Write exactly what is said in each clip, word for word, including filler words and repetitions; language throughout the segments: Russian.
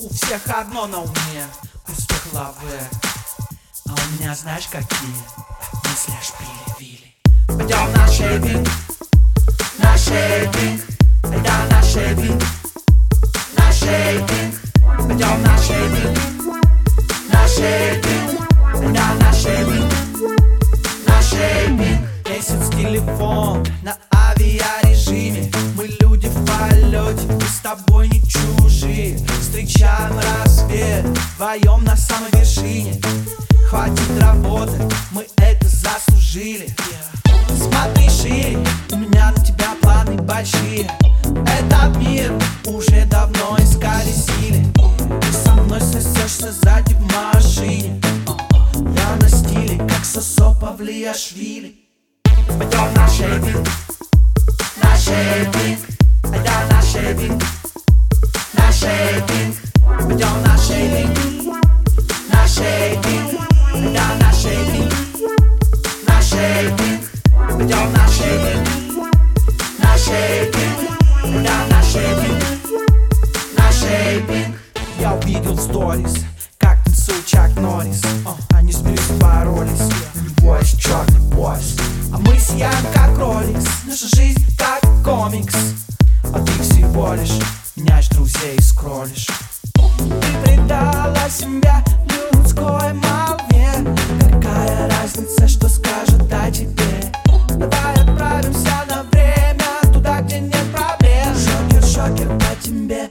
У всех одно на уме, у всех лавы. А у меня знаешь какие мысли аж пили-вили. Пойдем на шейпинг, на шейпинг, айда на шейпинг, на шейпинг. Пойдем на шейпинг, на шейпинг, айда на шейпинг, на шейпинг. Месяц телефон на авиарежиме. Мы люди в полете, мы с тобой не чужие. Встречаем рассвет вдвоем на самой вершине. Хватит работы, мы это заслужили. Смотри шире, у меня на тебя планы большие. Этот мир уже давно исколесили. Ты со мной сосешься сзади в машине. Я на стиле, как Сосо Павлиашвили. Пойдем на шейпинг, на шейпинг, айда на шейпинг, на шейпинг. Пойдем на шейпинг, на шейпинг, айда на шейпинг, на шейпинг. Пойдем на шейпинг, на шейпинг, айда на шейпинг, на шейпинг. Я увидел сторис, как танцует Чак Норрис. Они смеются, боролись, у него есть черный пояс. А мы сияем как Роликс, наша жизнь как комикс. А ты всего лишь меняешь друзей и скроллишь. Ты предала себя людской молве. Какая разница, что скажут о тебе? Давай отправимся на время туда, где нет проблем. Шокер, шокер по тебе.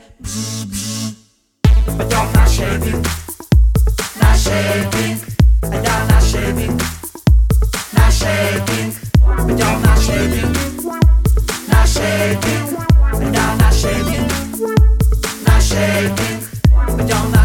Пойдем на шейпинг, на шейпинг, айда на шейпинг, на шейпинг. Пойдем на шейпинг, на шейпинг, айда на шейпинг, на шейпинг. Пойдем на